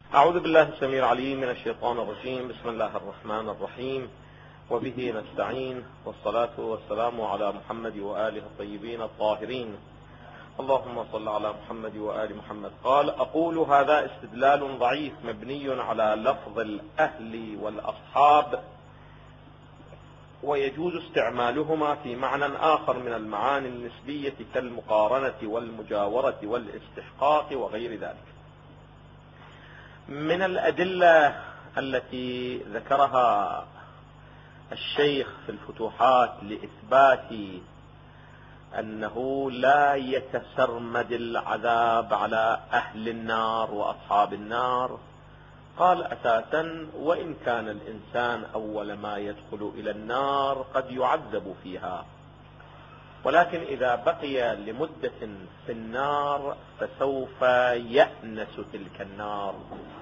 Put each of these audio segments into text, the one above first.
أعوذ بالله السميع العليم من الشيطان الرجيم. بسم الله الرحمن الرحيم، وبه نستعين، والصلاة والسلام على محمد وآله الطيبين الطاهرين. اللهم صل على محمد وآل محمد. قال: أقول هذا استدلال ضعيف مبني على لفظ الأهل والأصحاب، ويجوز استعمالهما في معنى آخر من المعاني النسبية كالمقارنة والمجاورة والاستحقاق وغير ذلك. من الأدلة التي ذكرها الشيخ في الفتوحات لإثبات أنه لا يتسرمد العذاب على أهل النار وأصحاب النار، قال: أساسا وإن كان الإنسان أول ما يدخل إلى النار قد يعذب فيها، ولكن إذا بقي لمدة في النار فسوف يأنس تلك النار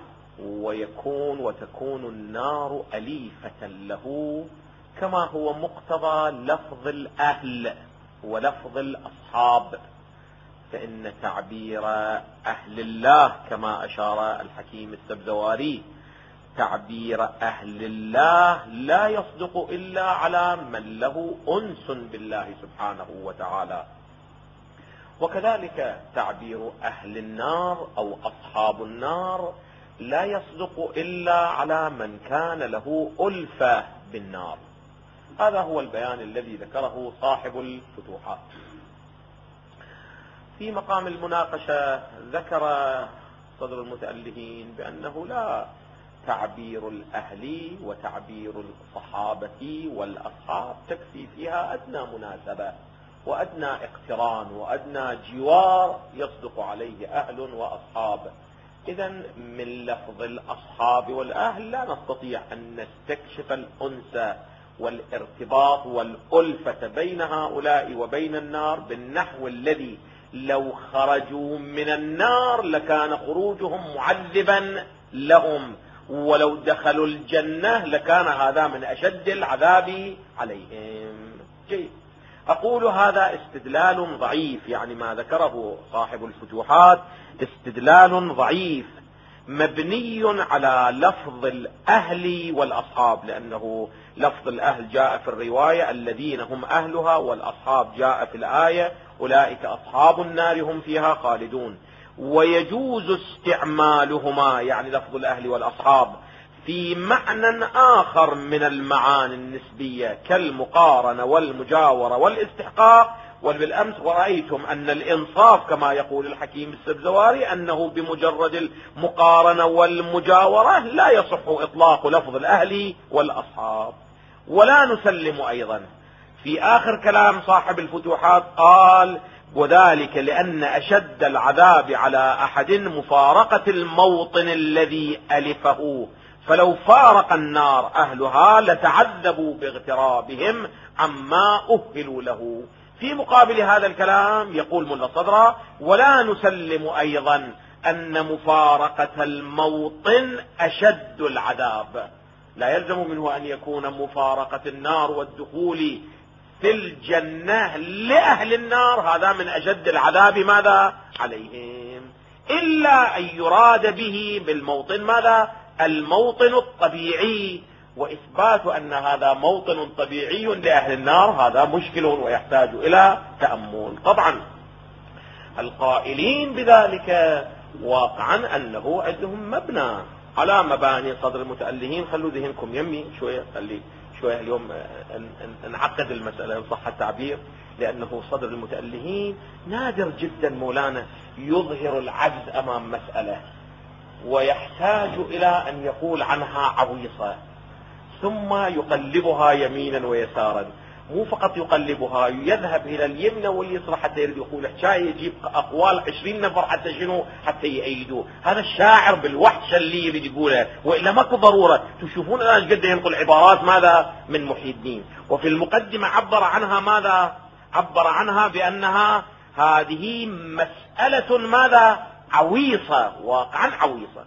وتكون النار أليفة له، كما هو مقتضى لفظ الأهل ولفظ الأصحاب. فإن تعبير أهل الله كما أشار الحكيم السبزواري، تعبير أهل الله لا يصدق إلا على من له أنس بالله سبحانه وتعالى، وكذلك تعبير أهل النار أو أصحاب النار لا يصدق إلا على من كان له ألفة بالنار. هذا هو البيان الذي ذكره صاحب الفتوحات. في مقام المناقشة ذكر صدر المتألهين بأنه لا تعبير الأهل وتعبير الصحابة والأصحاب تكفي فيها أدنى مناسبة وأدنى اقتران وأدنى جوار يصدق عليه أهل وأصحاب. إذن من لفظ الأصحاب والأهل لا نستطيع أن نستكشف الأنس والارتباط والألفة بين هؤلاء وبين النار بالنحو الذي لو خرجوا من النار لكان خروجهم معذبا لهم، ولو دخلوا الجنة لكان هذا من أشد العذاب عليهم. جيد. أقول هذا استدلال ضعيف، يعني ما ذكره صاحب الفتوحات استدلال ضعيف مبني على لفظ الأهل والأصحاب، لأنه لفظ الأهل جاء في الرواية الذين هم أهلها، والأصحاب جاء في الآية أولئك أصحاب النار هم فيها خالدون. ويجوز استعمالهما، يعني لفظ الأهل والأصحاب، في معنى آخر من المعاني النسبية كالمقارنة والمجاورة والاستحقاق. وبالأمس ورأيتم أن الإنصاف كما يقول الحكيم السبزواري أنه بمجرد المقارنة والمجاورة لا يصح إطلاق لفظ الأهل والأصحاب. ولا نسلم أيضا في آخر كلام صاحب الفتوحات قال: وذلك لأن أشد العذاب على أحد مفارقة الموطن الذي ألفه، فلو فارق النار أهلها لتعذبوا باغترابهم عما أهلوا له. في مقابل هذا الكلام يقول ملا صدرة: ولا نسلم أيضا أن مفارقة الموطن أشد العذاب. لا يلزم منه أن يكون مفارقة النار والدخول في الجنة لأهل النار هذا من أشد العذاب ماذا عليهم، إلا أن يراد به بالموطن ماذا؟ الموطن الطبيعي. وإثبات أن هذا موطن طبيعي لأهل النار هذا مشكل ويحتاج إلى تأمل. طبعا القائلين بذلك واقعا أنه عندهم مبنى على مباني صدر المتألهين. خلوا ذهنكم يمي شوية، خلي شوية اليوم نعقد المسألة إن صح التعبير، لأنه صدر المتألهين نادر جدا مولانا يظهر العجز أمام مسألة ويحتاج إلى أن يقول عنها عويصة ثم يقلبها يمينا ويسارا. مو فقط يقلبها، يذهب إلى اليمين واليسرى حتى يريد يقول حكاية، يجيب أقوال 20 نفر حتى شنو؟ حتى يأيدوه. هذا الشاعر بالوحشة اللي يريد يقولها، وإلا ماكو ضرورة. تشوفون الآن قد ينقل عبارات ماذا من محي الدين، وفي المقدمة عبر عنها ماذا؟ عبر عنها بأنها هذه مسألة ماذا؟ عويصة، واقعا عويصة.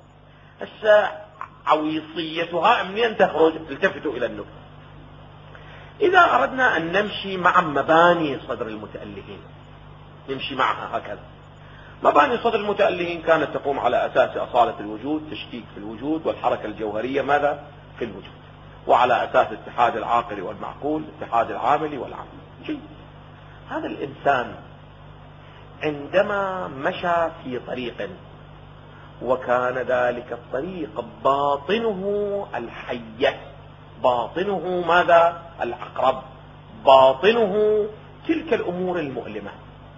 عويصيتها منين تخرج؟ التفتوا إلى النكتة. إذا أردنا أن نمشي مع مباني صدر المتألهين نمشي معها هكذا، مباني صدر المتألهين كانت تقوم على أساس أصالة الوجود، تشكيك في الوجود، والحركة الجوهرية ماذا؟ في الوجود، وعلى أساس اتحاد العاقل والمعقول، اتحاد العامل والعامل. هذا الإنسان عندما مشى في طريق وكان ذلك الطريق باطنه الحية، باطنه ماذا؟ العقرب، باطنه تلك الأمور المؤلمة.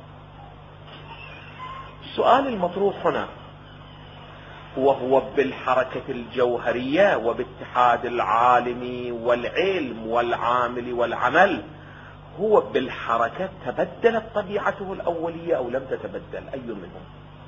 السؤال المطروح هنا وهو بالحركة الجوهرية وباتحاد العالم والعلم والعامل والعمل، هو بالحركة تبدلت طبيعته الأولية أو لم تتبدل؟ أي منهم؟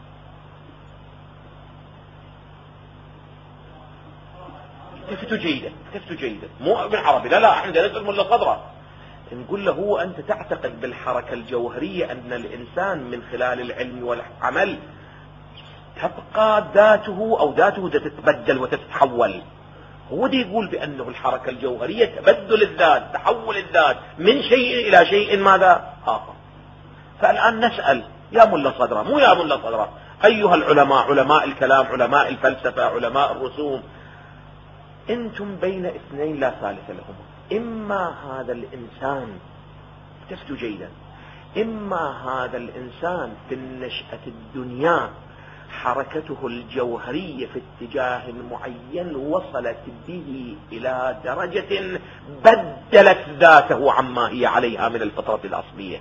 كيفتوا جيدة، كيفتوا جيدة، مو ابن عربي، لا احنا نسأل ملا صدره. نقول له هو أنت تعتقد بالحركة الجوهرية أن الإنسان من خلال العلم والعمل تبقى ذاته أو ذاته تتبدل وتتحول؟ هو دي يقول بأنه الحركة الجوهرية تبدل الذات، تحول الذات من شيء إلى شيء ماذا؟ آخر. فالآن نسأل يا ملا صدره، مو يا ملا صدره، أيها العلماء، علماء الكلام، علماء الفلسفة، علماء الرسوم، أنتم بين اثنين لا ثالث لهما. إما هذا الإنسان، تفتوا جيدا، إما هذا الإنسان في النشأة الدنيا حركته الجوهرية في اتجاه معين وصلت به إلى درجة بدلت ذاته عما هي عليها من الفطرة الأصلية،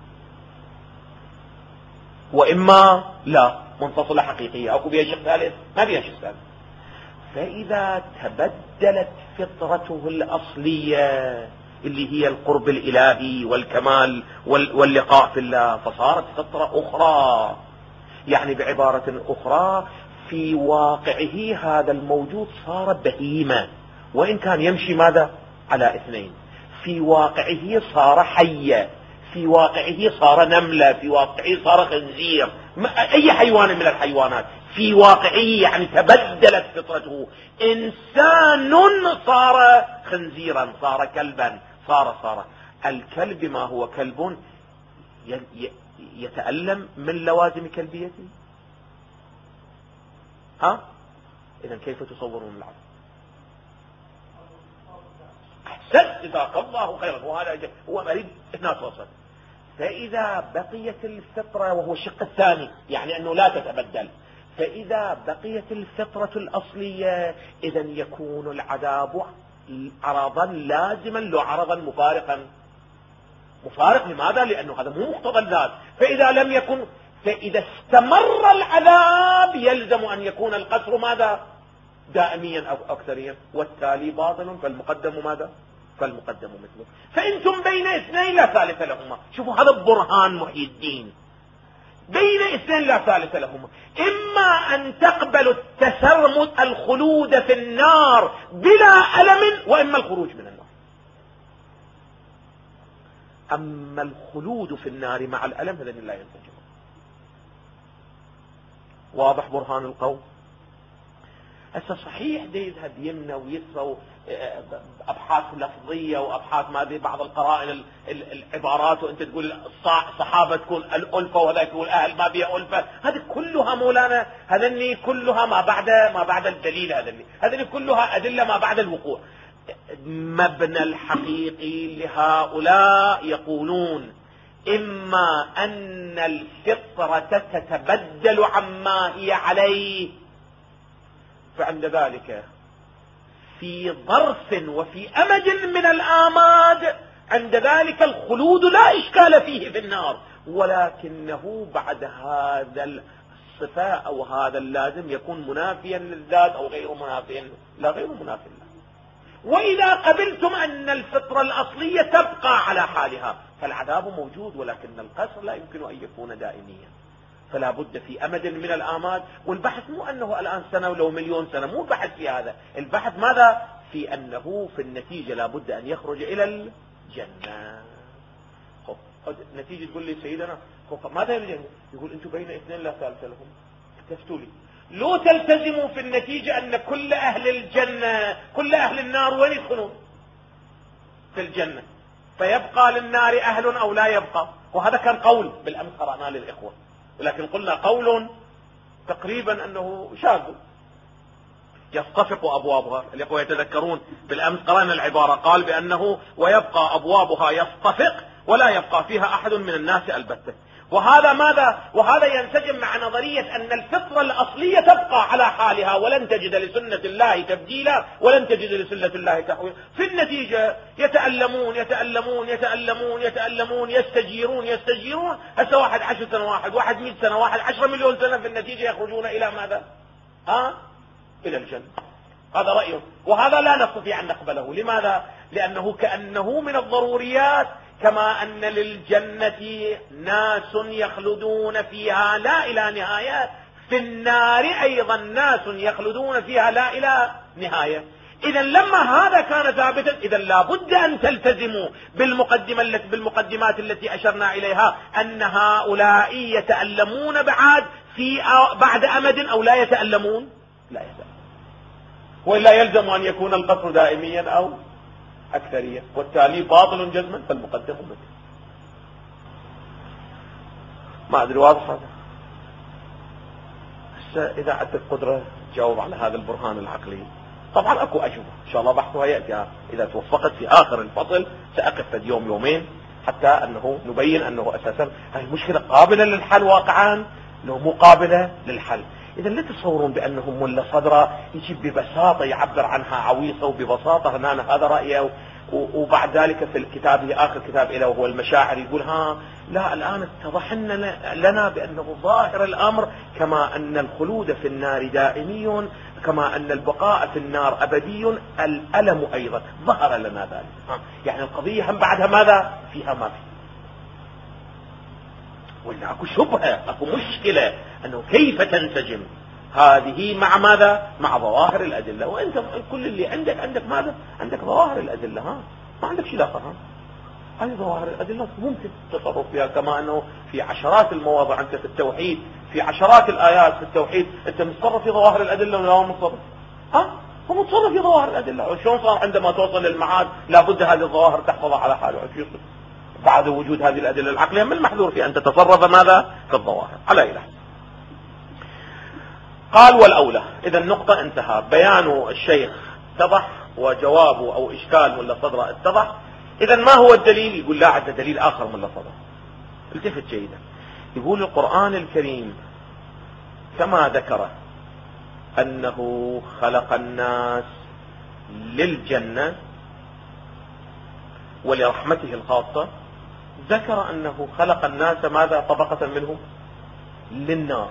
وإما لا، منفصلة حقيقية، أو بيها شيء ثالث، ما بيها شيء ثالث. فإذا تبدلت فطرته الأصلية اللي هي القرب الإلهي والكمال واللقاء في الله، فصارت فطرة أخرى. يعني بعبارة أخرى، في واقعه هذا الموجود صار بهيمة، وإن كان يمشي ماذا؟ على اثنين. في واقعه صار حية، في واقعه صار نملة، في واقعه صار خنزير، أي حيوان من الحيوانات في واقعه، يعني تبدلت فطرته. إنسان صار خنزيرا، صار كلبا، صار الكلب ما هو كلب يتألم من لوازم كلبيته؟ إذن كيف تصورون العبد؟ أحسن، جزاك الله خيرا، وهذا هو مريض هنا توصل. فإذا بقيت الفطرة، وهو الشق الثاني، يعني أنه لا تتبدل، فإذا بقيت الفطرة الأصلية إذن يكون العذاب عرضا لازما له، عرضا مفارقا. مفارق لماذا؟ لأنه هذا مو مقتضى الذات. فإذا لم يكن، فإذا استمر العذاب يلزم أن يكون القسر ماذا؟ دائميا أو أكثريا، والتالي باطل، فالمقدم ماذا؟ فالمقدم مثله. فأنتم بين اثنين لا ثالث لهما. شوفوا هذا برهان محي الدين، بين اثنين لا ثالث لهما. إما أن تقبلوا التسرمد، الخلود في النار بلا ألم، وإما الخروج من النار. أما الخلود في النار مع الألم فإذن لا ينسجم. واضح برهان القوم؟ هسه صحيح دي يذهب يمنى ويسرى أبحاث لفظية وأبحاث ما ذي بعض القرائن العبارات، وأنت تقول صحابة تكون الألفة وهذا يقول أهل ما بيها ألفة. هذه كلها مولانا، هذني كلها ما بعد الدليل، هذني كلها أدلة ما بعد الوقوع. مبنى الحقيقي لهؤلاء يقولون إما أن الفطرة تتبدل عما هي عليه، فعند ذلك في ظرف وفي أمد من الآماد، عند ذلك الخلود لا إشكال فيه في النار، ولكنه بعد هذا الصفة أو هذا اللازم يكون منافيا للذات أو غير منافيا، لا غير منافيا له. وإذا قبلتم أن الفطرة الأصلية تبقى على حالها فالعذاب موجود، ولكن القصر لا يمكن أن يكون دائميا، فلا بد في أمد من الآماد. والبحث مو أنه الآن سنة ولو مليون سنة، مو بحث في هذا. البحث ماذا؟ في أنه في النتيجة لا بد أن يخرج إلى الجنة. النتيجة تقول لي سيدنا ماذا الجنة؟ يقول أنتم بين اثنين لا ثالث لهم. تفتوا لي لو تلتزموا في النتيجة أن كل أهل الجنة كل أهل النار وين يدخلون؟ في الجنة، فيبقى للنار أهل أو لا يبقى. وهذا كان قول بالأمس قرأناه للإخوة، ولكن قلنا قول تقريبا أنه شاذ. يصطفق أبوابها. الإخوة يتذكرون بالأمس قرأنا العبارة، قال بأنه ويبقى أبوابها يصطفق ولا يبقى فيها أحد من الناس البتة. وهذا ماذا؟ وهذا ينسجم مع نظرية أن الفطرة الأصلية تبقى على حالها ولن تجد لسنة الله تبديلا ولن تجد لسنة الله تحويلا. في النتيجة يتألمون يتألمون يتألمون يتألمون، يستجيرون هسه واحد 10 سنة، واحد 100 سنة، واحد 10 مليون سنة، في النتيجة يخرجون إلى ماذا؟ إلى الجنة. هذا رأيه، وهذا لا نستطيع أن نقبله. لماذا؟ لأنه كأنه من الضروريات، كما أن للجنة ناس يخلدون فيها لا إلى نهاية، في النار أيضا ناس يخلدون فيها لا إلى نهاية. إذا لما هذا كان ثابتا، إذا لابد أن تلتزموا بالمقدمات التي أشرنا إليها، أن هؤلاء يتألمون بعد أمد أو لا يتألمون، لا يتألمون، وإلا يلزم أن يكون القصر دائميا أو أكثرية، والتالي باطل جزما، فالمقدم مثل. ما أدري واضح هذا؟ إذا عندك قدرة تجاوب على هذا البرهان العقلي، طبعا أكو أجوبة إن شاء الله بحثها يأتي. إذا توفقت في آخر الفصل سأقف فد يوم يومين حتى أنه نبين أنه أساسا هذه المشكلة قابلة للحل واقعا، لو مو قابلة للحل. إذا لا تتصورون بأنهم ملا صدرة يجيب ببساطة يعبر عنها عويصة وببساطة هنا هذا رأيه، وبعد ذلك في الكتاب آخر كتاب له وهو المشاعر يقول لا الآن اتضح لنا بأنه ظاهر الأمر كما أن الخلود في النار دائمي، كما أن البقاء في النار أبدي، الألم أيضا ظهر لنا ذلك. يعني القضية هم بعدها ماذا فيها ما فيه، ولا أكو شبهة، أكو مشكلة أنه كيف تنسجم هذه مع ماذا؟ مع ظواهر الأدلة. وأنت كل اللي عندك ماذا؟ عندك ظواهر الأدلة، ما عندك شيء آخر. هذه ظواهر الأدلة ممكن تصرف فيها، كما أنه في عشرات المواضع أنت في التوحيد، في عشرات الآيات في التوحيد أنت متصرف في ظواهر الأدلة ولا هو متصرف؟ هو متصرف في ظواهر الأدلة. وشون صار عندما توصل للمعاد لابد هذه الظواهر تحفظها على حالها؟ بعد وجود هذه الأدلة العقلية من المحذور في أن تتصرف ماذا؟ في الظواهر على إله. قال والأولى. إذا النقطة انتهى، بيان الشيخ اتضح وجوابه أو إشكال ملا صدره اتضح. إذا ما هو الدليل؟ يقول لا عد دليل آخر ملا صدره. التفت جيدا، يقول القرآن الكريم كما ذكر أنه خلق الناس للجنة ولرحمته الخاصة، ذكر أنه خلق الناس ماذا؟ طبقة منهم للنار.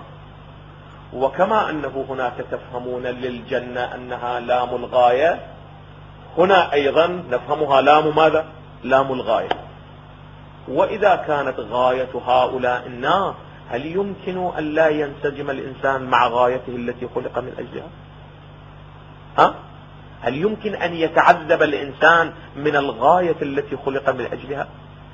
وكما أنه هناك تفهمون للجنة أنها لام الغاية، هنا أيضا نفهمها لام ماذا؟ لام الغاية. وإذا كانت غاية هؤلاء النار، هل يمكن أن لا ينسجم الإنسان مع غايته التي خلق من أجلها؟ هل يمكن أن يتعذب الإنسان من الغاية التي خلق من أجلها؟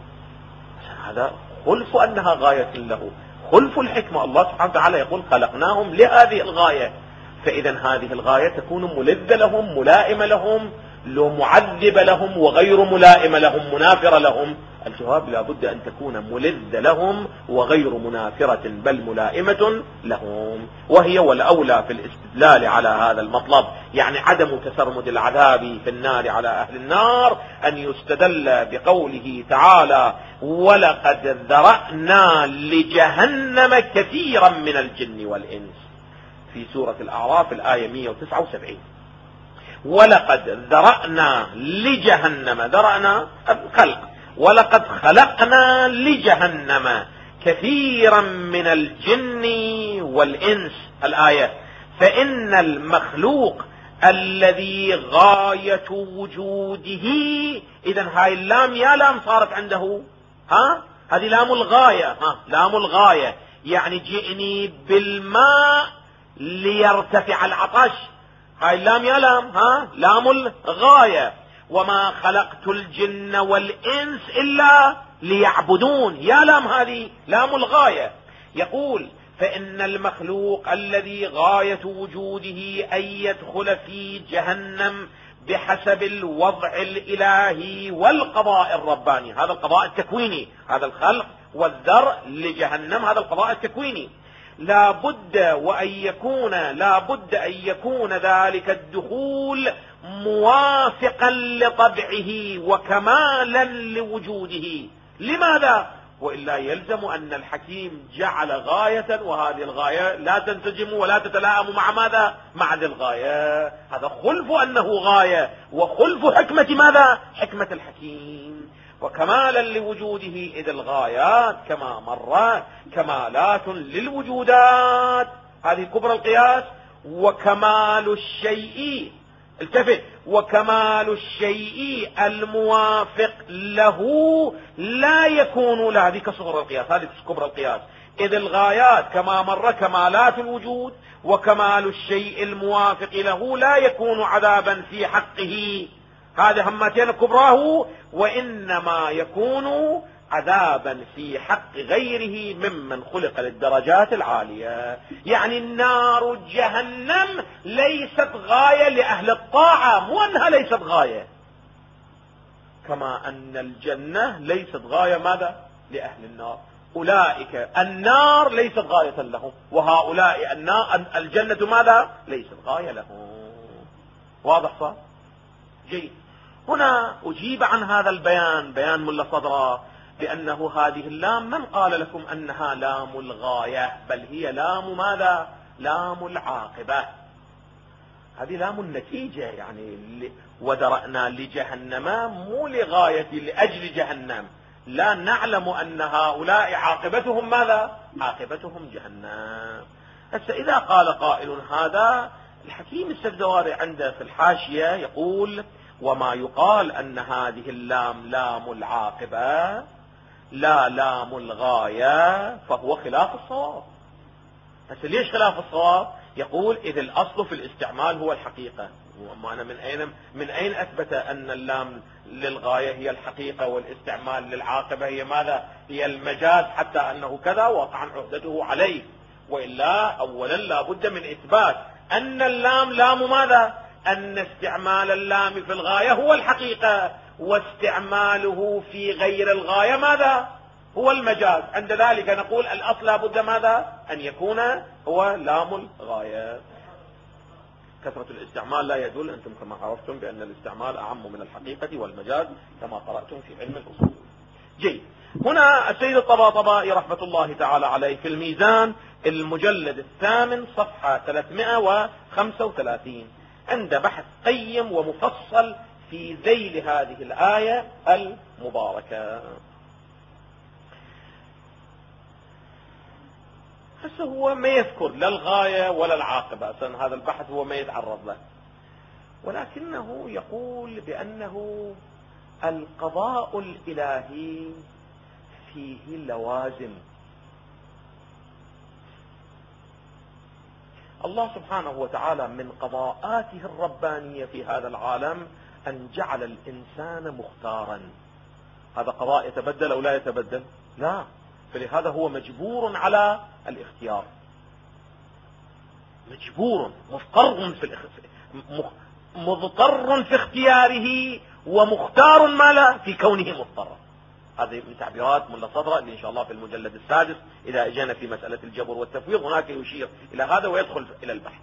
هذا خلف أنها غاية له، خلف الحكمة. الله سبحانه وتعالى يقول خلقناهم لهذه الغاية، فإذا هذه الغاية تكون ملذة لهم، ملائمة لهم، لو معذبة لهم وغير ملائمة لهم، منافرة لهم. الجواب لا بد أن تكون ملذة لهم وغير منافرة بل ملائمة لهم. وهي والأولى في الاستدلال على هذا المطلب، يعني عدم تسرمد العذاب في النار على أهل النار، أن يستدل بقوله تعالى ولقد ذرأنا لجهنم كثيرا من الجن والإنس في سورة الأعراف الآية 179. ولقد ذرأنا لجهنم، ذرأنا خلق، ولقد خلقنا لجهنم كثيرا من الجن والإنس الآية. فإن المخلوق الذي غاية وجوده، إذن هاي اللام يا لام صارت عنده، هذه لام الغاية، لام الغاية يعني جئني بالماء ليرتفع العطش، هاي اللام يا لام، لام الغاية. وما خلقت الجن والإنس إلا ليعبدون، يا لام هذه لام الغاية. يقول فإن المخلوق الذي غاية وجوده أن يدخل في جهنم بحسب الوضع الإلهي والقضاء الرباني، هذا القضاء التكويني، هذا الخلق والذر لجهنم، هذا القضاء التكويني. لا بد أن يكون ذلك الدخول موافقا لطبعه وكمالا لوجوده. لماذا؟ وإلا يلزم أن الحكيم جعل غاية، وهذه الغاية لا تنسجم ولا تتلائم مع ماذا؟ مع ذي الغاية. هذا خلف أنه غاية وخلف حكمة ماذا؟ حكمة الحكيم. وكمالا لوجوده، إذ الغايات كما مر كمالات للوجودات، هذه كبرى القياس. وكمال الشيء، التفت، وكمال الشيء الموافق له لا يكون له، هذه كصغر القياس، هذه كبرى القياس. إذ الغايات كما مر كمالات الوجود، وكمال الشيء الموافق له لا يكون عذابا في حقه، هذه همتين كبراه، وإنما يكون عذابا في حق غيره ممن خلق للدرجات العالية. يعني النار جهنم ليست غاية لأهل الطاعة، مو أنها ليست غاية، كما أن الجنة ليست غاية ماذا؟ لأهل النار. أولئك النار ليست غاية لهم، وهؤلاء الجنة ماذا؟ ليست غاية لهم. واضح صح؟ جيد. هنا أجيب عن هذا البيان، بيان ملا صدرة، بأنه هذه اللام من قال لكم أنها لام الغاية، بل هي لام ماذا؟ لام العاقبة. هذه لام النتيجة، يعني ودرأنا لجهنم مو لغاية لأجل جهنم، لا نعلم أن هؤلاء عاقبتهم ماذا؟ عاقبتهم جهنم. هسه إذا قال قائل هذا، الحكيم السفزواري عنده في الحاشية يقول: وما يقال أن هذه اللام لام العاقبة لا لام الغاية، فهو خلاف الصواب. هسه ليش خلاف الصواب؟ يقول: إذ الأصل في الاستعمال هو الحقيقة. وأنا من أين أثبت أن اللام للغاية هي الحقيقة والإستعمال للعاقبة هي ماذا؟ هي المجاز، حتى أنه كذا وقعا عهدته عليه. وإلا أولا لا بد من إثبات أن اللام لام ماذا؟ أن استعمال اللام في الغاية هو الحقيقة، واستعماله في غير الغاية ماذا؟ هو المجاز. عند ذلك نقول الأصل لا بد ماذا؟ أن يكون هو لام الغاية. كثرة الاستعمال لا يدل، أنتم كما عرفتم بأن الاستعمال أعم من الحقيقة والمجاز كما قرأتم في علم الأصول. جيد. هنا السيد الطباطبائي رحمة الله تعالى عليه في الميزان المجلد 8 صفحة 335 عند بحث قيم ومفصل في ذيل هذه الآية المباركة. هسه هو ما يذكر لا الغاية ولا العاقبة، أصلا هذا البحث هو ما يتعرض له، ولكنه يقول بأنه القضاء الإلهي فيه لوازم. الله سبحانه وتعالى من قضاءاته الربانية في هذا العالم أن جعل الإنسان مختارا. هذا قضاء يتبدل أو لا يتبدل؟ لا، فلهذا هو مجبور على الاختيار، مجبور مضطر في اختياره، ومختار ما لا في كونه مضطرا. هذه من تعبيرات ملا صدرة اللي إن شاء الله في المجلد السادس إذا أجينا في مسألة الجبر والتفويض هناك يشير إلى هذا ويدخل إلى البحث.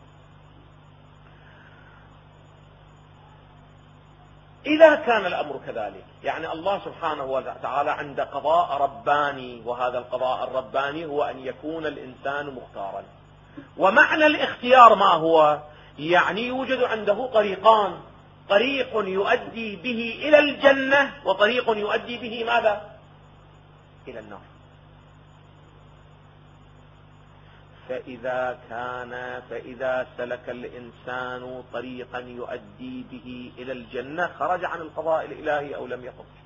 إذا كان الأمر كذلك، يعني الله سبحانه وتعالى عند قضاء رباني، وهذا القضاء الرباني هو أن يكون الإنسان مختارا. ومعنى الاختيار ما هو؟ يعني يوجد عنده طريقان، طريق يؤدي به إلى الجنة، وطريق يؤدي به ماذا؟ إلى النار. فإذا سلك الإنسان طريقا يؤدي به إلى الجنة خرج عن القضاء الإلهي أو لم يخرج؟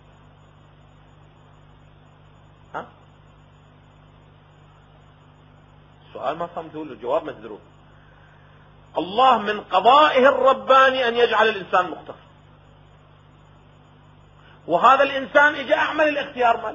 السؤال ما فهمتوا له، الجواب ما تدرون. الله من قضائه الرباني أن يجعل الإنسان مختار، وهذا الإنسان إجا أعمل الاختيار ماله،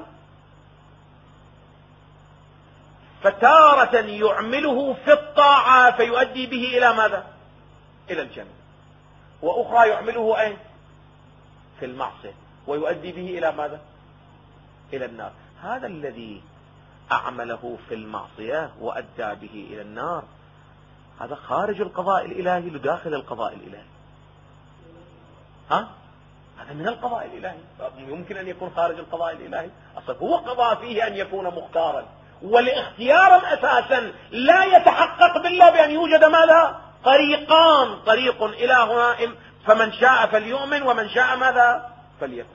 فتارة يعمله في الطاعة فيؤدي به إلى ماذا؟ إلى الجنة، وأخرى يعمله أين؟ في المعصية ويؤدي به إلى ماذا؟ إلى النار. هذا الذي أعمله في المعصية وأدى به إلى النار، هذا خارج القضاء الإلهي لداخل القضاء الإلهي. هذا من القضاء الإلهي، يمكن أن يكون خارج القضاء الإلهي. أصلا هو قضى فيه أن يكون مختارا، والاختيار أساسا لا يتحقق بالله بأن يوجد ماذا؟ طريقان، طريق إلى هنا، فمن شاء فليؤمن ومن شاء ماذا؟ فليكن.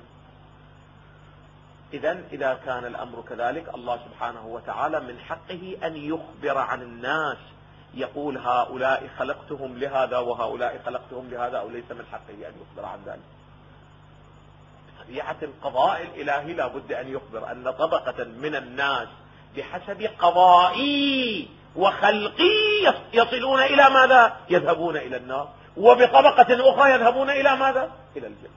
إذا كان الأمر كذلك، الله سبحانه وتعالى من حقه أن يخبر عن الناس، يقول هؤلاء خلقتهم لهذا وهؤلاء خلقتهم لهذا، أو ليس من حقه أن يخبر عن ذلك؟ طبيعة القضاء الإلهي لا بد أن يخبر أن طبقة من الناس بحسب قضائي وخلقي يصلون إلى ماذا؟ يذهبون إلى النار، وبطبقة أخرى يذهبون إلى ماذا؟ إلى الجنة.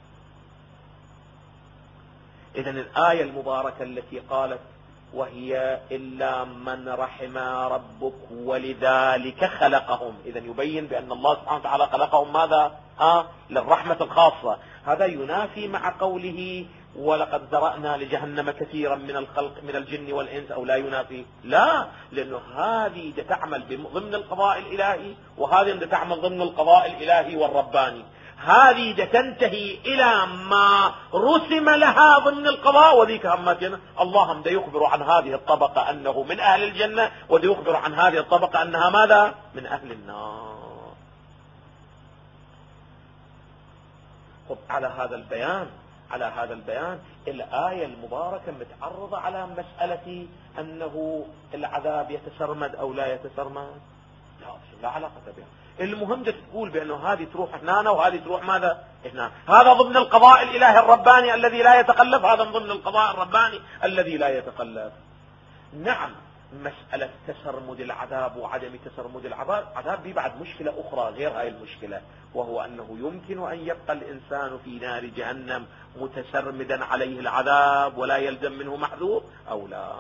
إذن الآية المباركة التي قالت وهي إلا من رحم ربك ولذلك خلقهم، إذن يبين بأن الله سبحانه وتعالى خلقهم ماذا؟ للرحمة الخاصة. هذا ينافي مع قوله ولقد ذرأنا لجهنم كثيرا من الخلق من الجن والإنس، أو لا ينافي؟ لا، لأنه هذه تعمل ضمن القضاء الإلهي، وهذه تعمل ضمن القضاء الإلهي والرباني. هذه تنتهي إلى ما رسم لها ضمن القضاء، وذيك همتنا الله هم يخبر عن هذه الطبقة أنه من أهل الجنة، وذي يخبر عن هذه الطبقة أنها ماذا؟ من أهل النار. على هذا البيان الآية المباركة متعرضة على مسألة أنه العذاب يتسرمد أو لا يتسرمد، لا علاقة بها. المهم تقول بأنه هذه تروح هنا وهذه تروح ماذا؟ هنا. هذا ضمن القضاء الإلهي الرباني الذي لا يتقلب، هذا ضمن القضاء الرباني الذي لا يتقلب. نعم، مسألة تسرمد العذاب وعدم تسرمد العذاب دي بعد مشكلة أخرى غير هاي المشكلة، وهو أنه يمكن أن يبقى الإنسان في نار جهنم متسرمدا عليه العذاب ولا يلزم منه محذور أو لا.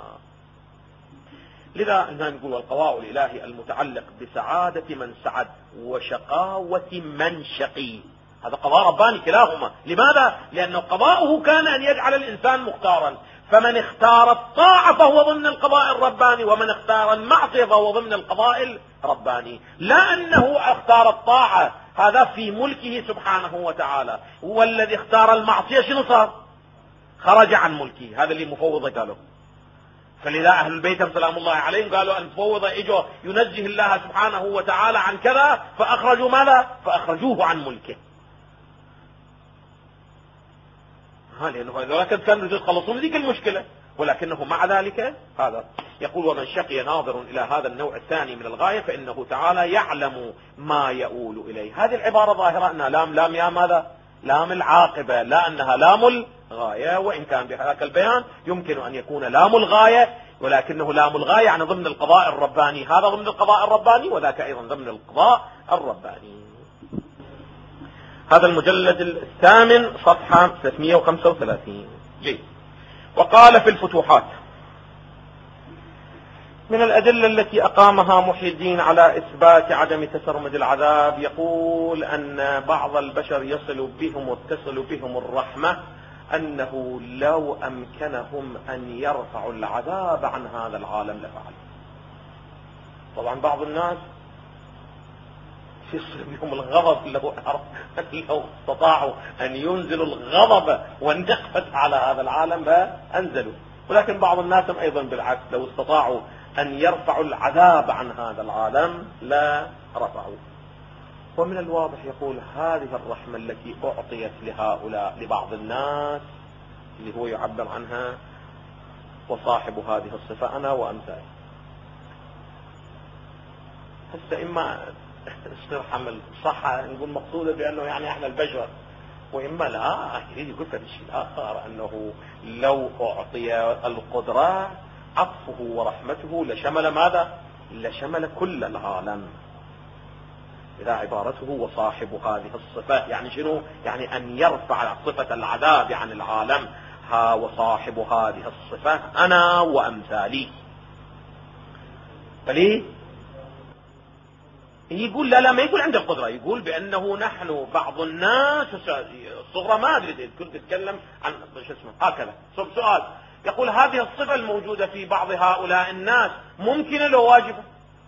لذا نقول القضاء الإلهي المتعلق بسعادة من سعد وشقاوة من شقي، هذا قضاء رباني كلاهما. لماذا؟ لأن قضاؤه كان أن يجعل الإنسان مختارا، فمن اختار الطاعة فهو ضمن القضاء الرباني، ومن اختار المعصية فهو ضمن القضاء الرباني. لا أنه اختار الطاعة، هذا في ملكه سبحانه وتعالى، والذي اختار المعصية شنو صار؟ خرج عن ملكه. هذا اللي مفوضة قالوا. فلذا أهل البيت سلام الله عليهم قالوا أن مفوضة إجوا ينزه الله سبحانه وتعالى عن كذا، فأخرجوا ماذا؟ فأخرجوه عن ملكه. لأنه هذا كانوا يخلصون ذيك المشكلة، ولكنه مع ذلك هذا يقول ومن شقي ناظر إلى هذا النوع الثاني من الغاية فإنه تعالى يعلم ما يؤول إليه. هذه العبارة ظاهرة أنها لام يا ماذا؟ لام العاقبة، لا أنها لام الغاية، وإن كان بهذاك البيان يمكن أن يكون لام الغاية، ولكنه لام الغاية يعني ضمن القضاء الرباني. هذا ضمن القضاء الرباني وذاك أيضا ضمن القضاء الرباني. هذا المجلد الثامن صفحة 335. جيد. وقال في الفتوحات من الأدلة التي أقامها محي الدين على إثبات عدم تسرمد العذاب، يقول أن بعض البشر تصل بهم الرحمة أنه لو أمكنهم أن يرفعوا العذاب عن هذا العالم لفعل. طبعا بعض الناس يصل بهم الغضب لو استطاعوا أن ينزلوا الغضب والنقمة على هذا العالم فأنزلوا، ولكن بعض الناس أيضا بالعكس لو استطاعوا أن يرفعوا العذاب عن هذا العالم لا رفعوا. ومن الواضح يقول هذه الرحمة التي أعطيت لهؤلاء لبعض الناس اللي هو يعبر عنها وصاحب هذه الصفة أنا وأمثال، هسه إما نرحم الصحة نقول مقصودة بأنه يعني احنا البشر، وإما لا يريد يقول الشيء الآخر أنه لو أعطي القدرة عطفه ورحمته لشمل ماذا؟ لشمل كل العالم. إذا عبارته وصاحب هذه الصفة يعني شنو؟ يعني أن يرفع صفة العذاب عن العالم. ها وصاحب هذه الصفة أنا وأمثالي. فليه؟ يقول لا ما يقول عند القدرة، يقول بأنه نحن بعض الناس الصغرى ما أدري كنت تتكلم عن شو اسمه هكذا سؤال، يقول هذه الصفة الموجودة في بعض هؤلاء الناس ممكنة لو واجبة؟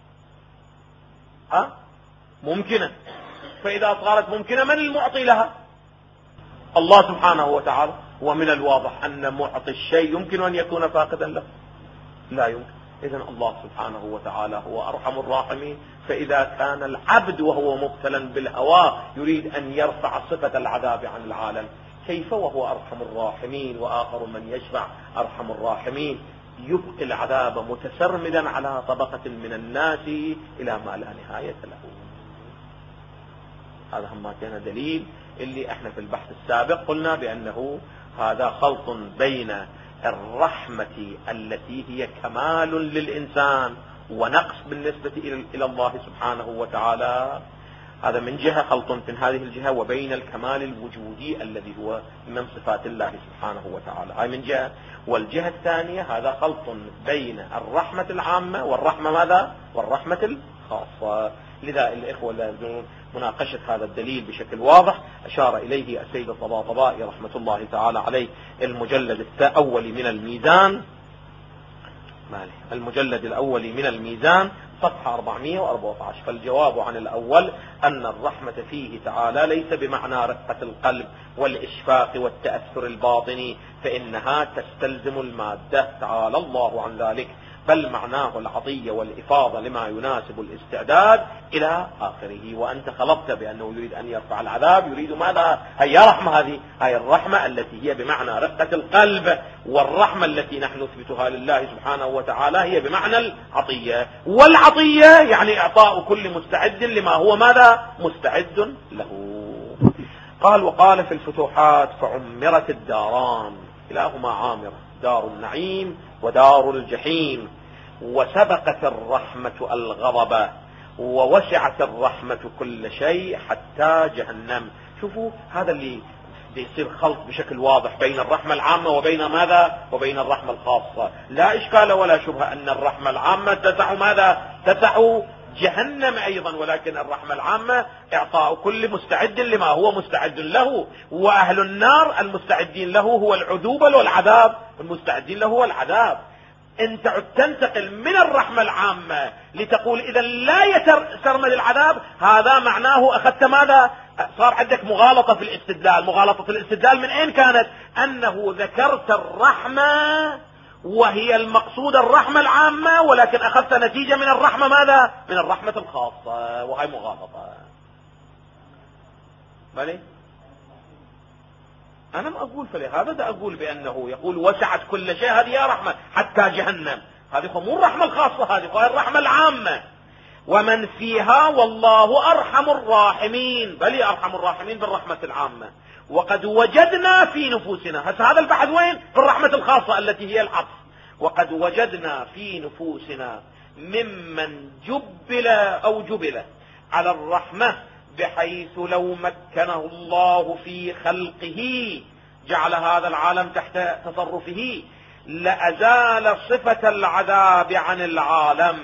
ممكنة. فإذا صارت ممكنة من المعطي لها؟ الله سبحانه وتعالى. ومن الواضح أن معطي الشيء يمكن أن يكون فاقدا له؟ لا يمكن. إذن الله سبحانه وتعالى هو أرحم الراحمين. فإذا كان العبد وهو مبتلى بالهوى يريد أن يرفع صفة العذاب عن العالم، كيف وهو أرحم الراحمين وآخر من يشفع أرحم الراحمين يبقي العذاب متسرمدا على طبقة من الناس إلى ما لا نهاية له؟ هذا هم كان دليل اللي احنا في البحث السابق قلنا بأنه هذا خلط بين الرحمة التي هي كمال للإنسان ونقص بالنسبة إلى الله سبحانه وتعالى، هذا من جهة خلط من هذه الجهة، وبين الكمال الوجودي الذي هو من صفات الله سبحانه وتعالى، هاي من جهة. والجهة الثانية هذا خلط بين الرحمة العامة والرحمة ماذا؟ والرحمة الخاصة. لذا الإخوة لا يريدون مناقشة هذا الدليل بشكل واضح أشار إليه السيد الطباطبائي رحمة الله تعالى عليه المجلد الأول من الميزان، المجلد الأول من الميزان صفحة 414. فالجواب عن الأول أن الرحمة فيه تعالى ليس بمعنى رقة القلب والإشفاق والتأثر الباطني، فإنها تستلزم المادة تعالى الله عن ذلك، بل معناه العطية والإفاضة لما يناسب الاستعداد إلى آخره. وأنت خلطت بأنه يريد أن يرفع العذاب، يريد ماذا؟ هي رحمة، هذه الرحمة التي هي بمعنى رقة القلب، والرحمة التي نحن نثبتها لله سبحانه وتعالى هي بمعنى العطية، والعطية يعني إعطاء كل مستعد لما هو ماذا؟ مستعد له. قال وقال في الفتوحات فعمرت الداران، كلاهما عامرة، دار النعيم ودار الجحيم، وسبقت الرحمة الغضب، ووسعت الرحمة كل شيء حتى جهنم. شوفوا هذا اللي يصير خلط بشكل واضح بين الرحمة العامة وبين ماذا؟ وبين الرحمة الخاصة. لا إشكال ولا شبهة أن الرحمة العامة تسع ماذا؟ تسع جهنم أيضا، ولكن الرحمة العامة إعطاء كل مستعد لما هو مستعد له، وأهل النار المستعدين له هو العذوبة والعذاب، المستعدين له هو العذاب. انت تنتقل من الرحمة العامة لتقول إذا لا يسرمد العذاب، هذا معناه أخذت ماذا؟ صار عندك مغالطة في الاستدلال. مغالطة الاستدلال من أين كانت؟ أنه ذكرت الرحمة وهي المقصود الرحمة العامة، ولكن أخذت نتيجة من الرحمة ماذا؟ من الرحمة الخاصة، وهي مغالطة. بلي أنا ما أقول فلهذا دا أقول بأنه يقول وسعت كل شيء، هذه يا رحمة حتى جهنم، هذه مو الرحمة الخاصة، هذه الرحمة العامة، ومن فيها والله أرحم الراحمين، بل أرحم الراحمين بالرحمة العامة. وقد وجدنا في نفوسنا، هذا البحث وين؟ في الرحمة الخاصة التي هي العطف. وقد وجدنا في نفوسنا ممن جبل أو جبل على الرحمة، بحيث لو مكنه الله في خلقه جعل هذا العالم تحت تصرفه لأزال صفة العذاب عن العالم،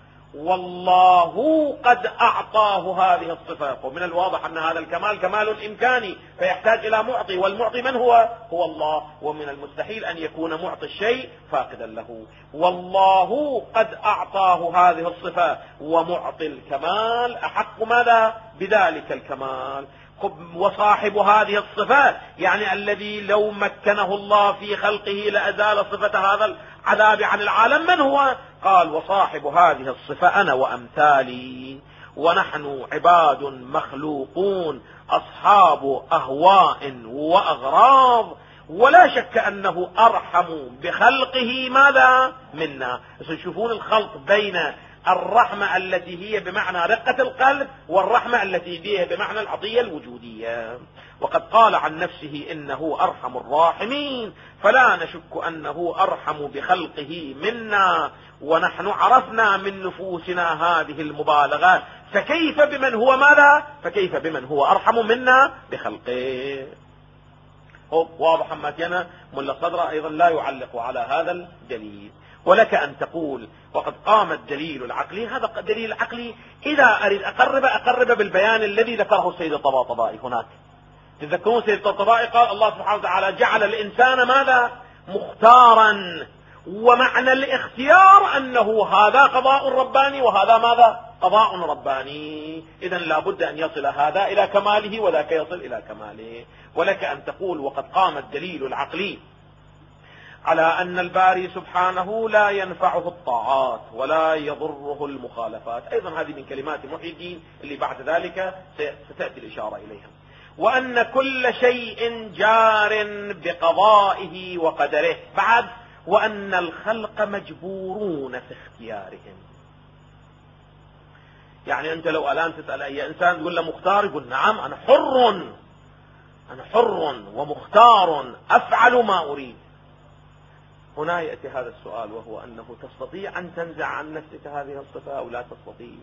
والله قد أعطاه هذه الصفة. ومن الواضح أن هذا الكمال كمال إمكاني فيحتاج إلى معطي، والمعطي من هو؟ هو الله. ومن المستحيل أن يكون معطي الشيء فاقدا له، والله قد أعطاه هذه الصفة، ومعطي الكمال أحق ماذا؟ بذلك الكمال. وصاحب هذه الصفات يعني الذي لو مكنه الله في خلقه لأزال صفة هذا العذاب عن العالم، من هو؟ قال وصاحب هذه الصفة أنا وأمثالي، ونحن عباد مخلوقون أصحاب أهواء وأغراض، ولا شك أنه أرحم بخلقه ماذا؟ منا. تشوفون الخلط بين الرحمة التي هي بمعنى رقة القلب والرحمة التي هي بمعنى العطية الوجودية. وقد قال عن نفسه إنه أرحم الراحمين، فلا نشك أنه أرحم بخلقه منا، ونحن عرفنا من نفوسنا هذه المبالغة، فكيف بمن هو ماذا؟ فكيف بمن هو أرحم منا بخلقه؟ واضح ما كان ملا صدر أيضا لا يعلق على هذا الدليل. ولك أن تقول وقد قام الدليل العقلي، هذا الدليل العقلي إذا أريد أقرب بالبيان الذي ذكره السيد الطباطبائي هناك. تذكرون السيد الطباطبائي قال الله سبحانه وتعالى جعل الإنسان ماذا؟ مختارا، ومعنى الاختيار أنه هذا قضاء رباني وهذا ماذا؟ قضاء رباني. إذن لا بد أن يصل هذا إلى كماله وذاك يصل إلى كماله. ولك أن تقول وقد قام الدليل العقلي على أن الباري سبحانه لا ينفعه الطاعات ولا يضره المخالفات. أيضا هذه من كلمات محي الدين اللي بعد ذلك ستأتي الإشارة إليها. وأن كل شيء جار بقضائه وقدره. بعد وأن الخلق مجبورون في اختيارهم. يعني أنت لو الآن تسأل أي إنسان تقول له مختار، يقول نعم أنا حر ومختار أفعل ما أريد. هنا يأتي هذا السؤال، وهو أنه تستطيع أن تنزع عن نفسك هذه الصفة أو لا تستطيع؟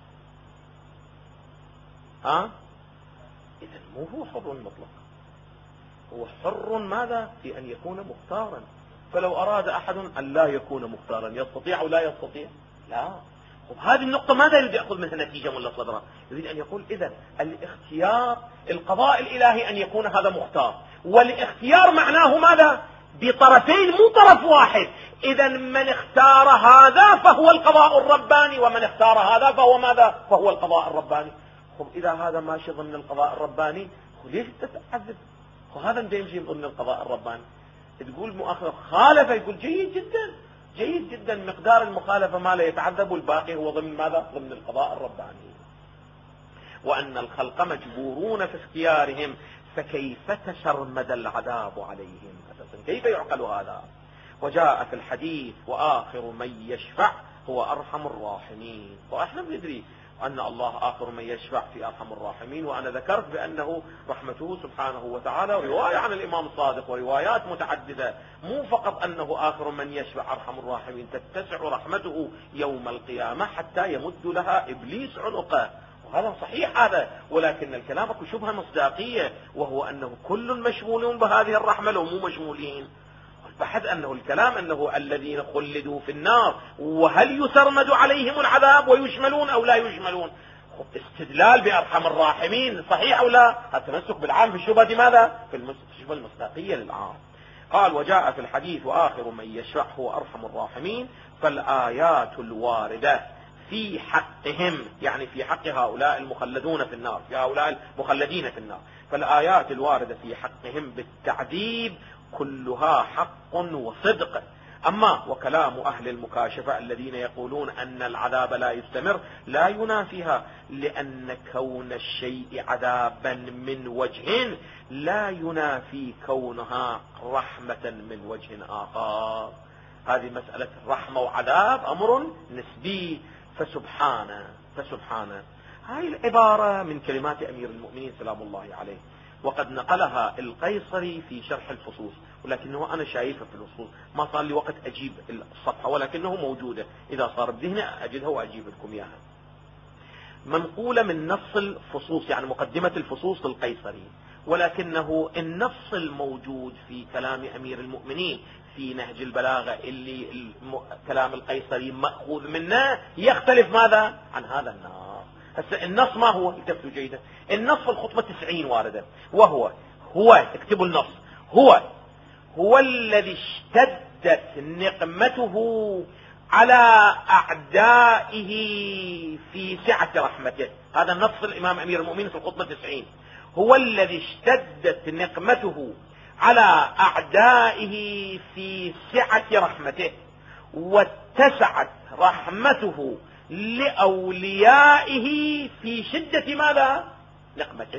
إذن مو هو حر مطلق، هو حر ماذا؟ في أن يكون مختارا. فلو أراد أحد أن لا يكون مختارا يستطيع أو لا يستطيع؟ لا. وهذه النقطة ماذا يريد يأخذ منها نتيجة ولا صدرا؟ يريد أن يقول إذن الاختيار، القضاء الإلهي أن يكون هذا مختار، والاختيار معناه ماذا؟ بطرفين مو طرف واحد. إذن من اختار هذا فهو القضاء الرباني، ومن اختار هذا فهو ماذا؟ فهو القضاء الرباني. إذا هذا ماشي ضمن القضاء الرباني ليش تتعذب؟ وهذا يمشي ضمن القضاء الرباني. تقول مؤخر خالف، يقول جيد جدا جيد جدا، مقدار المخالفة ما لا يتعذب، والباقي هو ضمن ماذا؟ ضمن القضاء الرباني. وأن الخلق مجبورون في اختيارهم، فكيف تشرمد العذاب عليهم؟ أساسا كيف يعقل هذا؟ وجاء في الحديث وآخر من يشفع هو أرحم الراحمين. وإحنا بندري أن الله آخر من يشفع في أرحم الراحمين، وأنا ذكرت بأنه رحمته سبحانه وتعالى، ورواية عن الإمام الصادق وروايات متعددة، مو فقط أنه آخر من يشفع أرحم الراحمين، تتسع رحمته يوم القيامة حتى يمد لها إبليس عنقه. وهذا صحيح هذا، ولكن الكلام اكو شبهة مصداقية، وهو أنه كل مشمول بهذه الرحمة لو مو مشمولين. بحث أنه الكلام أنه الذين خلدوا في النار، وهل يسرمد عليهم العذاب ويشملون أو لا يشملون؟ استدلال بأرحم الراحمين صحيح أو لا؟ التمسك بالعام في الشبهة ماذا؟ في الشبهة المصداقية للعام. قال وجاء في الحديث وآخر من يشفع هو أرحم الراحمين. فالآيات الواردة في حقهم، يعني في حق هؤلاء المخلدون في النار، في هؤلاء المخلدين في النار، فالآيات الواردة في حقهم بالتعذيب كلها حق وصدق. أما وكلام أهل المكاشفة الذين يقولون أن العذاب لا يستمر لا ينافيها، لأن كون الشيء عذابا من وجه لا ينافي كونها رحمة من وجه آخر. هذه مسألة رحمة وعذاب أمر نسبي. فسبحانه هاي العبارة من كلمات أمير المؤمنين سلام الله عليه، وقد نقلها القيصري في شرح الفصوص، ولكنه أنا شايفه في الفصوص، ما صار لي وقت أجيب الصفحة، ولكنه موجودة، إذا صار بذهني أجدها وأجيب لكم إياها. منقولة من نص الفصوص، يعني مقدمة الفصوص القيصري، ولكنه النص الموجود في كلام أمير المؤمنين في نهج البلاغة اللي كلام القيصري مأخوذ منه يختلف ماذا عن هذا النص. هسه النص ما هو؟ التفتوا جيدا. النص في الخطبة 90 واردة، وهو اكتبوا النص، هو الذي اشتدت نقمته على أعدائه في سعة رحمته. هذا النص الإمام أمير المؤمنين في الخطبة 90. هو الذي اشتدت نقمته على أعدائه في سعة رحمته، واتسعت رحمته لأوليائه في شدة ماذا؟ نقمته.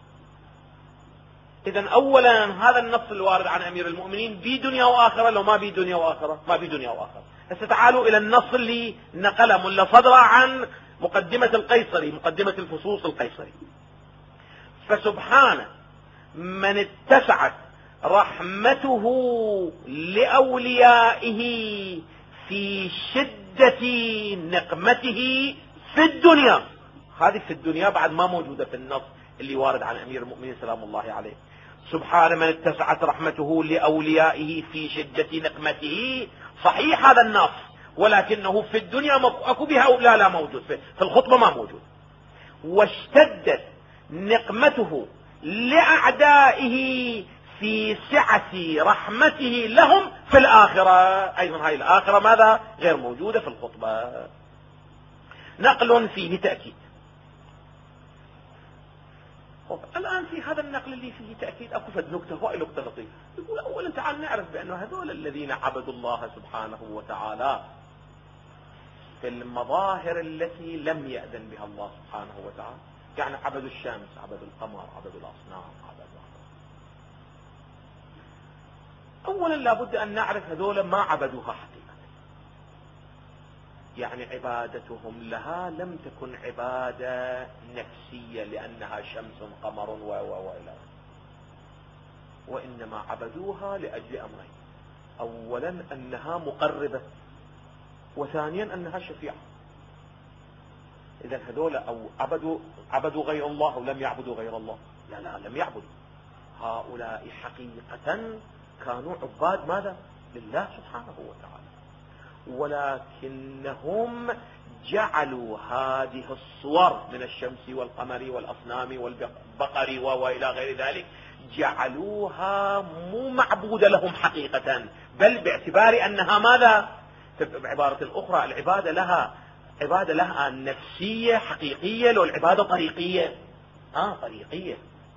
إذن أولا هذا النص الوارد عن أمير المؤمنين بدنيا وآخرة، لو ما بدنيا وآخرة ما بدنيا وآخرة. هسه تعالوا إلى النص اللي نقله ملا صدرة عن مقدمة القيصري، مقدمة الفصوص القيصري. فسبحانه من اتسعت رحمته لأوليائه في شدة نقمته في الدنيا. هذه في الدنيا بعد ما موجودة في النص اللي وارد عن أمير المؤمنين سلام الله عليه. سبحان من اتسعت رحمته لأوليائه في شدة نقمته، صحيح هذا النص، ولكنه في الدنيا أكو بها لا موجود، في الخطبة ما موجود. واشتدت نقمته لأعدائه في سعة رحمته لهم في الآخرة. أيضا هاي الآخرة ماذا؟ غير موجودة في الخطبة. نقل فيه تأكيد. الآن في هذا النقل اللي فيه تأكيد أكو فد نكتة، هو نكتة لطيفة. يقول أولا تعال نعرف بأنه هذول الذين عبدوا الله سبحانه وتعالى في المظاهر التي لم يأذن بها الله سبحانه وتعالى، يعني عبدوا الشمس، عبدوا القمر، عبدوا الأصنام، أولا لابد أن نعرف هذول ما عبدوها حقيقة، يعني عبادتهم لها لم تكن عبادة نفسية لأنها شمس قمر وإلى، وإنما عبدوها لأجل أمرين: أولا أنها مقربة، وثانيا أنها شفيعة. إذا هذول أو عبدوا غير الله ولم يعبدوا غير الله؟ لا، لم يعبدوا. هؤلاء حقيقة كانوا عباد ماذا؟ لله سبحانه وتعالى، ولكنهم جعلوا هذه الصور من الشمس والقمر والأصنام والبقر وإلى غير ذلك، جعلوها مو معبودة لهم حقيقة، بل باعتبار أنها ماذا؟ بعبارة أخرى العبادة لها نفسية حقيقية، لو العبادة طريقية طريقية،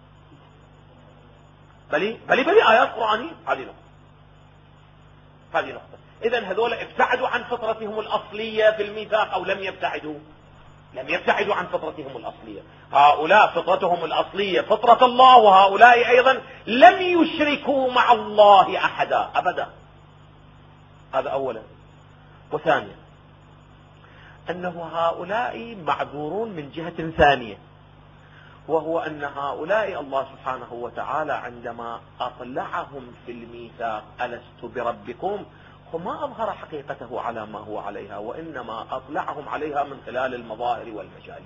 بلي آيات قرآنية. هذه نقطة. إذن هذول ابتعدوا عن فطرتهم الأصلية في الميثاق أو لم يبتعدوا؟ لم يبتعدوا عن فطرتهم الأصلية. هؤلاء فطرتهم الأصلية فطرة الله، وهؤلاء أيضا لم يشركوا مع الله أحدا أبدا. هذا أولا. وثانيا أنه هؤلاء معذورون من جهة ثانية، وهو أن هؤلاء الله سبحانه وتعالى عندما أطلعهم في الميثاق ألست بربكم، وما أظهر حقيقته على ما هو عليها، وإنما أطلعهم عليها من خلال المظاهر والمجالي.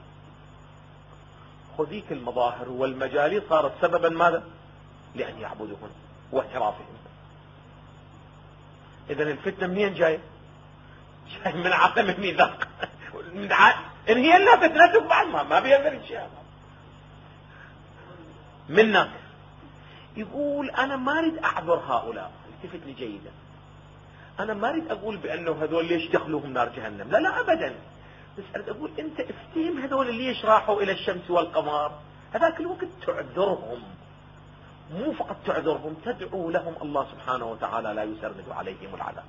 خذيك المظاهر والمجالي صارت سببا ماذا؟ لأن يعبدوهن وانحرافهم. إذن الفتنة منين جاية؟ جاي من عالم الميثاق. إن هي لا فتنتك بعد ما بيها ذلك شيء من ناس. يقول أنا ما أريد أعذر هؤلاء، التفت لي جيدا، أنا ما أريد أقول بأنه هذول ليش دخلوهم نار جهنم، لا أبدا، بس أريد أقول أنت افتهم هذول ليش راحوا إلى الشمس والقمر، هذاك الوقت تعذرهم، مو فقط تعذرهم، تدعو لهم الله سبحانه وتعالى لا يسرد عليهم العذاب.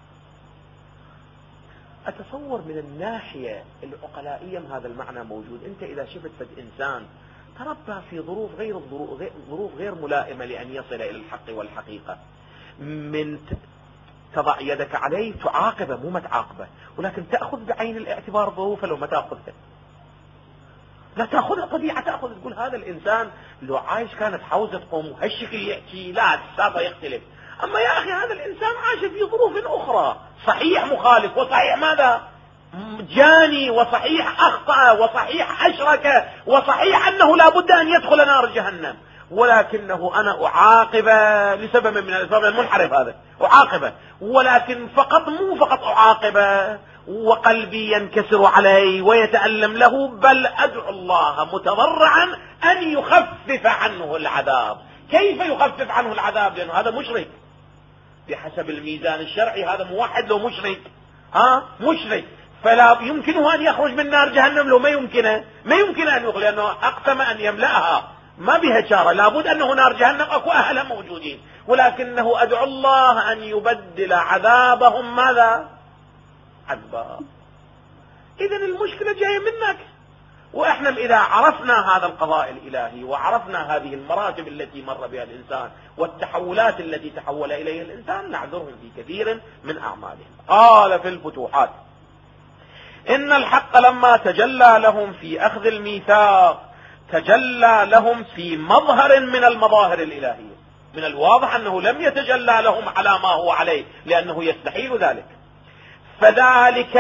أتصور من الناحية العقلائية هذا المعنى موجود. أنت إذا شفت فد إنسان تربى في ظروف غير ملائمة لأن يصل إلى الحق والحقيقة، من تضع يدك عليه تعاقبه، مو ما تعاقبه، ولكن تأخذ بعين الاعتبار ظروفه. لو ما تأخذها، لا تأخذها طبيعة، تقول هذا الإنسان لو عايش كانت حوزة قوم وهالشكل يحكي، لا السابة يختلف. أما يا أخي هذا الإنسان عاش في ظروف أخرى، صحيح مخالف، وصحيح ماذا؟ جاني، وصحيح أخطأ، وصحيح أشرك، وصحيح أنه لا بد أن يدخل نار جهنم، ولكنه أنا أعاقبه لسبب من الأسباب المنحرف، هذا أعاقبه، ولكن مو فقط أعاقبه وقلبي ينكسر عليه ويتألم له، بل أدعو الله متضرعا أن يخفف عنه العذاب. كيف يخفف عنه العذاب؟ لأنه هذا مشرك بحسب الميزان الشرعي، هذا موحد لو مشرك، مشرك، فلا يمكنه أن يخرج من نار جهنم. لو ما يمكن أن يخرج، لأنه أقسم أن يملأها، ما بها شارة، لابد أنه نار جهنم أكو أهلها موجودين، ولكنه أدعو الله أن يبدل عذابهم ماذا؟ عذابا. إذن المشكلة جاية منك، وإحنا إذا عرفنا هذا القضاء الإلهي وعرفنا هذه المراتب التي مر بها الإنسان والتحولات التي تحول إليها الإنسان، نعذرهم في كثير من أعمالهم. قال في الفتوحات: إن الحق لما تجلى لهم في أخذ الميثاق تجلى لهم في مظهر من المظاهر الإلهية. من الواضح أنه لم يتجلى لهم على ما هو عليه، لأنه يستحيل ذلك. فذلك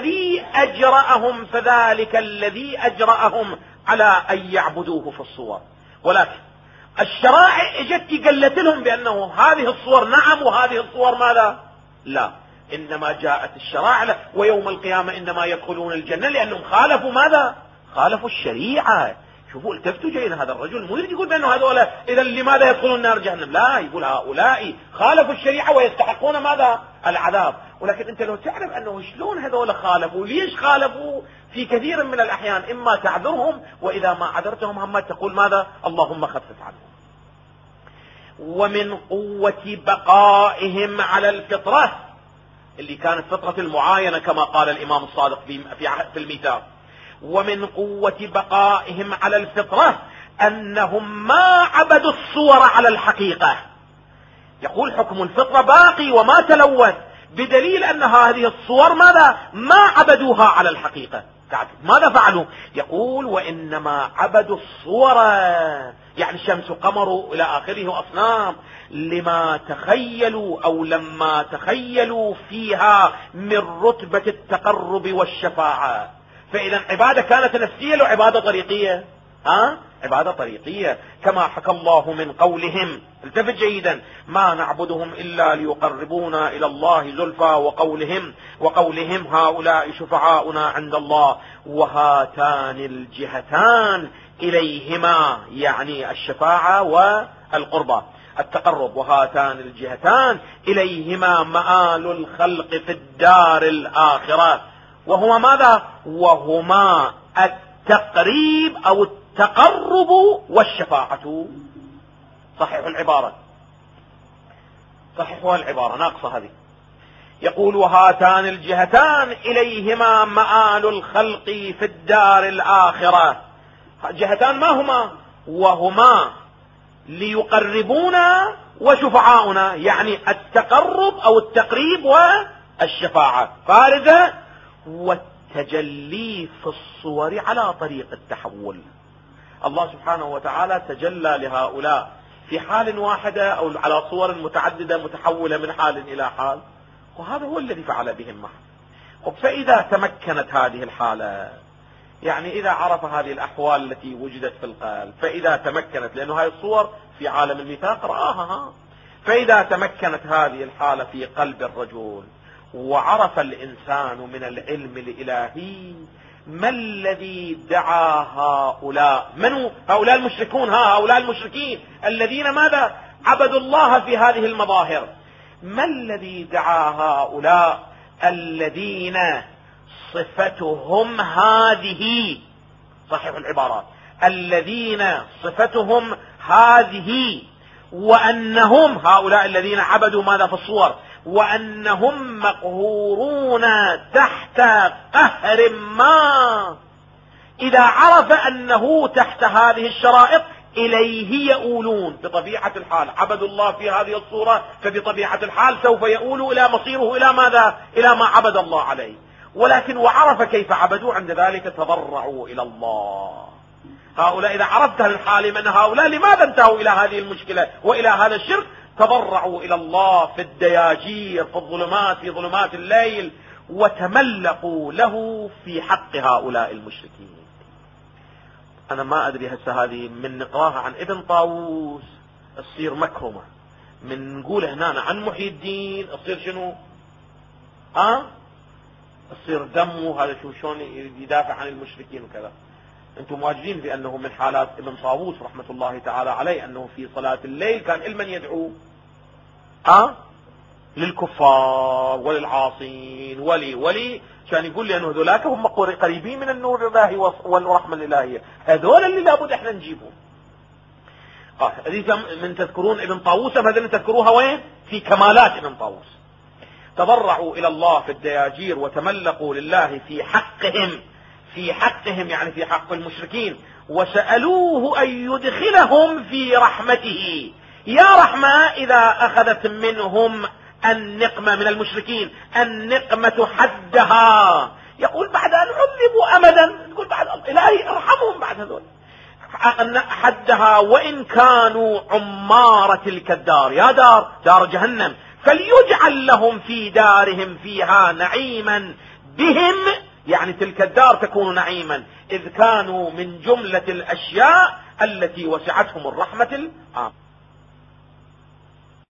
الذي أجرأهم على أن يعبدوه في الصور. ولكن الشرائع اجت قالت لهم بأنه هذه الصور نعم وهذه الصور ماذا؟ لا. إنما جاءت الشرائع ويوم القيامة إنما يدخلون الجنة لأنهم خالفوا ماذا؟ خالفوا الشريعة. شوفوا التفتوا جيدا، هذا الرجل مو يريد يقول بأنه هذول إذا لماذا يدخلون نار جهنم، لا، يقول هؤلاء خالفوا الشريعة ويستحقون ماذا؟ العذاب. ولكن أنت لو تعرف أنه شلون هذول خالفوا، ليش خالفوا، في كثير من الأحيان إما تعذرهم، وإذا ما عذرتهم هم تقول ماذا؟ اللهم خفف عنهم. ومن قوة بقائهم على الفطرة، اللي كانت فطرة المعاينة كما قال الإمام الصادق في الميثاق، ومن قوة بقائهم على الفطرة أنهم ما عبدوا الصور على الحقيقة. يقول حكم الفطرة باقي وما تلوث، بدليل أن هذه الصور ماذا؟ ما عبدوها على الحقيقة. ماذا فعلوا؟ يقول وإنما عبدوا الصور، يعني شمس قمر إلى آخره أصنام، لما تخيلوا أو لما تخيلوا فيها من رتبة التقرب والشفاعة. فإذا عبادة كانت نفسية لو عبادة طريقية؟ عبادة طريقية، كما حكى الله من قولهم، التفت جيدا، ما نعبدهم إلا ليقربونا إلى الله زلفى، وقولهم هؤلاء شفعاؤنا عند الله، وهاتان الجهتان إليهما، يعني الشفاعة والقربة التقرب، وهاتان الجهتان إليهما مآل الخلق في الدار الآخرة، وهما ماذا؟ وهما التقريب أو التقرب والشفاعة. صحيح العبارة، صحيحها العبارة ناقصة هذه. يقول وهاتان الجهتان إليهما مآل الخلق في الدار الآخرة. جهتان ما هما؟ وهما ليقربونا وشفعاؤنا، يعني التقرب أو التقريب والشفاعة فارزة، والتجلي في الصور على طريق التحول. الله سبحانه وتعالى تجلى لهؤلاء في حال واحدة أو على صور متعددة متحولة من حال إلى حال، وهذا هو الذي فعل بهم معه. فإذا تمكنت هذه الحالة، يعني إذا عرف هذه الأحوال التي وجدت في القلب، فإذا تمكنت، لأنه هذه الصور في عالم الميثاق رآها، فإذا تمكنت هذه الحالة في قلب الرجل، وعرف الإنسان من العلم الإلهي ما الذي دعا هؤلاء، من هؤلاء المشركون، هؤلاء المشركين الذين ماذا؟ عبدوا الله في هذه المظاهر. ما الذي دعا هؤلاء الذين صفتهم هذه، صحيح العبارات، الذين صفتهم هذه، وأنهم هؤلاء الذين عبدوا ماذا في الصور، وأنهم مقهورون تحت قهر ما، إذا عرف أنه تحت هذه الشرائط إليه يؤولون بطبيعة الحال. عبدوا الله في هذه الصورة، فبطبيعة الحال سوف يؤول إلى مصيره إلى ماذا؟ إلى ما عبد الله عليه. ولكن وعرف كيف عبدوا، عند ذلك تضرعوا إلى الله. هؤلاء إذا عرفت الحال من هؤلاء لماذا انتهوا إلى هذه المشكلة وإلى هذا الشرك، تضرعوا إلى الله في الدياجير، في الظلمات، في ظلمات الليل، وتملقوا له في حق هؤلاء المشركين. أنا ما أدري هسه هذه من نقراها عن ابن طاووس تصير مكرمة، من نقول هنا عن محي الدين تصير شنو؟ تصير دمه هذا شلون يدافع عن المشركين وكذا. أنتم واجدين بأنه من حالات ابن طاووس رحمة الله تعالى عليه أنه في صلاة الليل كان علما يدعو للكفار وللعاصين ولي كان يقول لي أنه ذولاك هم قريبين من النور الإلهي والرحمة الإلهية، هذول اللي لابد احنا نجيبهم. من تذكرون ابن طاووس، هذا تذكروها وين؟ في كمالات ابن طاووس. تضرعوا إلى الله في الدياجير وتملقوا لله في حقهم يعني في حق المشركين، وسألوه أن يدخلهم في رحمته. يا رحمة إذا أخذت منهم النقمة من المشركين، النقمة حدها، يقول بعد أن عذبوا أمدا، يقول بعد إلهي ارحمهم بعد هذول حدها، وإن كانوا عمار تلك الدار، يا دار جهنم، فليجعل لهم في دارهم فيها نعيما بهم، يعني تلك الدار تكون نعيما إذ كانوا من جملة الأشياء التي وسعتهم الرحمة العامة.